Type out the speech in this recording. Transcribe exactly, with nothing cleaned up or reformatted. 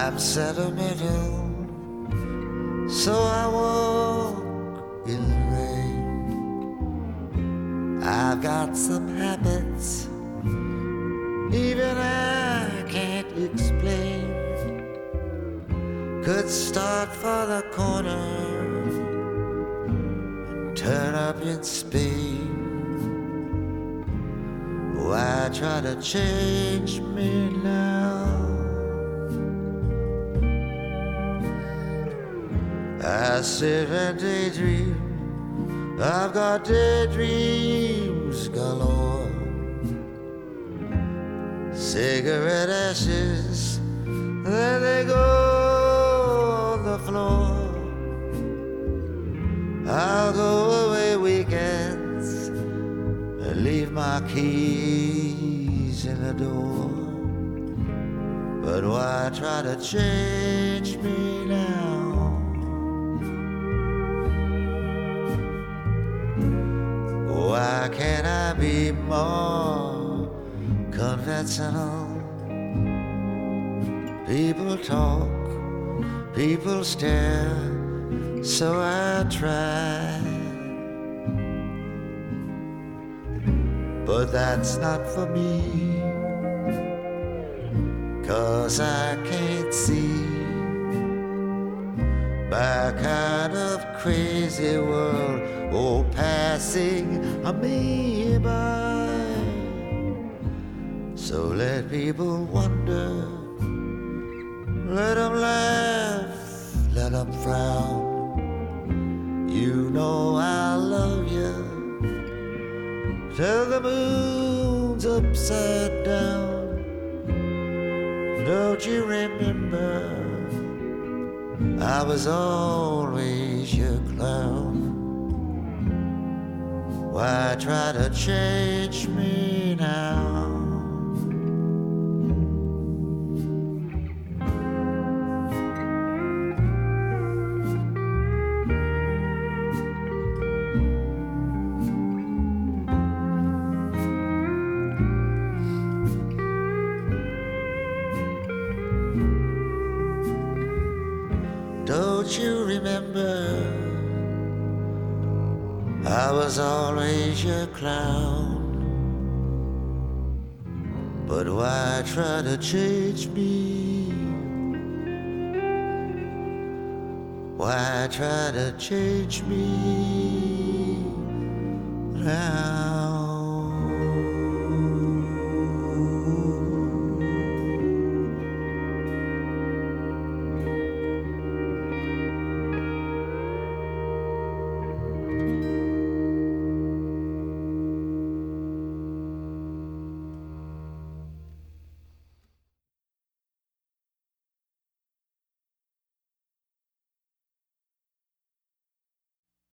I'm sentimental, so I walk in the rain. I've got some habits even I can't explain. Could start for the corner and turn up in Spain. Why try to change me now? I sit and daydream. I've got daydreams galore. Cigarette ashes, there they go on the floor. I'll go away weekends and leave my keys in the door. But why try to change me now? Why can't I be more conventional? People talk, people stare, so I try. But that's not for me, 'cause I can't see my kind of crazy world, oh, passing me by. So let people wonder, let them laugh, let them frown. You know I love you till the moon's upside down. Don't you remember, I was always your clown. Why try to change me now? Don't you remember, I was always your clown. But why try to change me? Why try to change me?